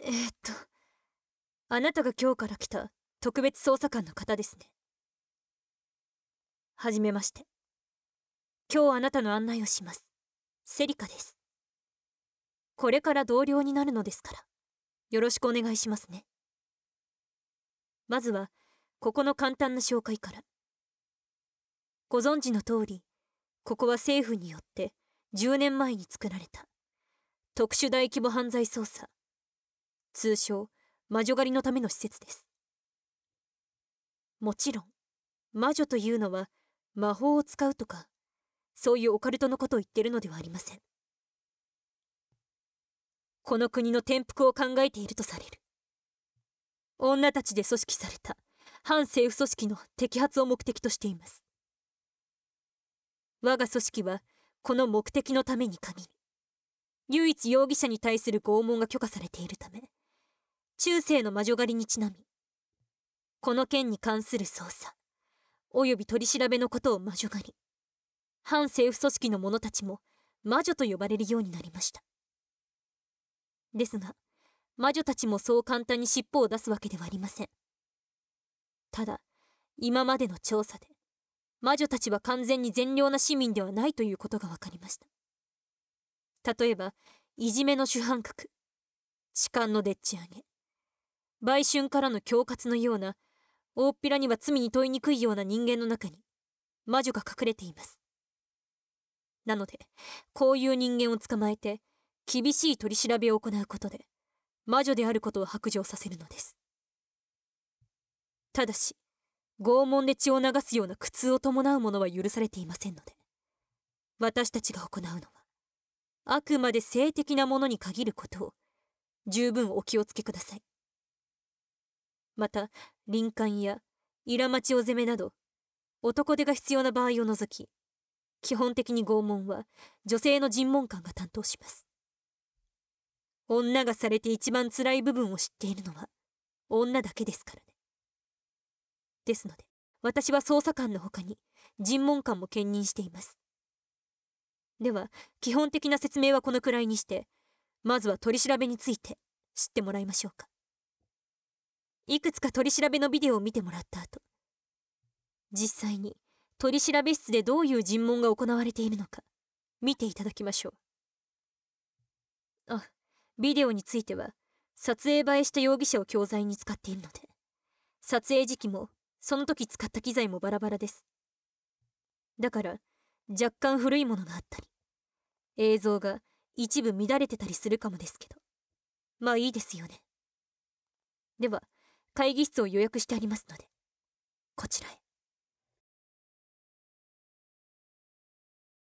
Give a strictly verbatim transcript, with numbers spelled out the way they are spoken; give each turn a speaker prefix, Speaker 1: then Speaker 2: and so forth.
Speaker 1: えー、っとあなたが今日から来た特別捜査官の方ですね。はじめまして。今日あなたの案内をします。セリカです。これから同僚になるのですからよろしくお願いしますね。まずはここの簡単な紹介から。ご存知の通り、ここは政府によってじゅうねんまえに作られた特殊大規模犯罪捜査、通称魔女狩りのための施設です。もちろん魔女というのは魔法を使うとかそういうオカルトのことを言ってるのではありません。この国の転覆を考えているとされる女たちで組織された反政府組織の摘発を目的としています。我が組織はこの目的のために限り唯一容疑者に対する拷問が許可されているため、中世の魔女狩りにちなみこの件に関する捜査および取り調べのことを魔女狩り、反政府組織の者たちも魔女と呼ばれるようになりました。ですが魔女たちもそう簡単に尻尾を出すわけではありません。ただ今までの調査で魔女たちは完全に善良な市民ではないということが分かりました。例えばいじめの主犯格、痴漢のでっち上げ、売春からの恐喝のような大っぴらには罪に問いにくいような人間の中に魔女が隠れています。なのでこういう人間を捕まえて厳しい取り調べを行うことで魔女であることを白状させるのです。ただし拷問で血を流すような苦痛を伴うものは許されていませんので、私たちが行うのはあくまで性的なものに限ることを十分お気をつけください。また臨間やイラマチオ攻めなど男手が必要な場合を除き、基本的に拷問は女性の尋問官が担当します。女がされて一番辛い部分を知っているのは女だけですからね。ですので私は捜査官の他に尋問官も兼任しています。では基本的な説明はこのくらいにして、まずは取り調べについて知ってもらいましょうか。いくつか取り調べのビデオを見てもらった後、実際に取り調べ室でどういう尋問が行われているのか見ていただきましょう。あ、ビデオについては撮影映えした容疑者を教材に使っているので、撮影時期もその時使った機材もバラバラです。だから若干古いものがあったり、映像が一部乱れてたりするかもですけど、まあいいですよね。では会議室を予約してありますのでこちらへ。